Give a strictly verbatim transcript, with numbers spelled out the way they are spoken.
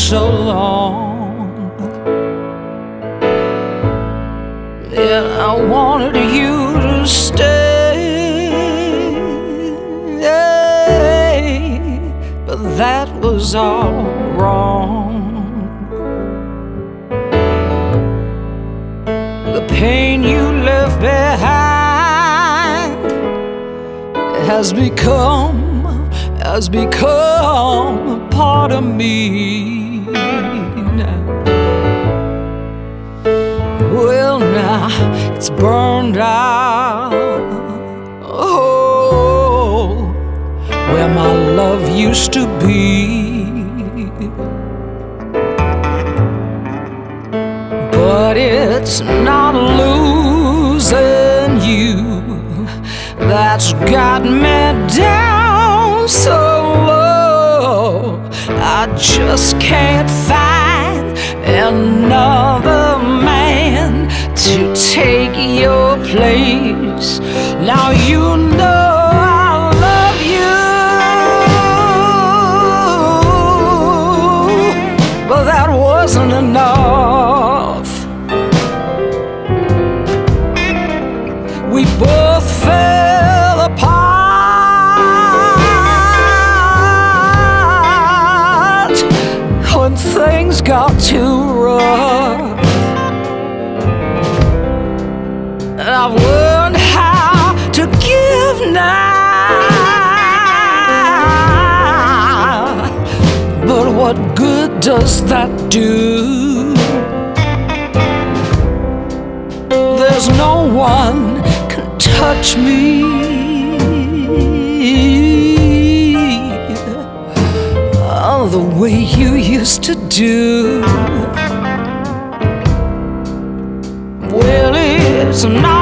so long. And I wanted you to stay, but that was all wrong. The pain you left behind has become, has become a part of me now. Well, now it's burned out. Oh, where my love used to be. But it's not losing you that's got me down so low. I just can't find another man to take your place. Now you know I love you, but that wasn't enough. We both fell apart when things got too rough. And I've learned how to give now, but what good does that do? There's no one can touch me oh, the way you used to do. Well, it's not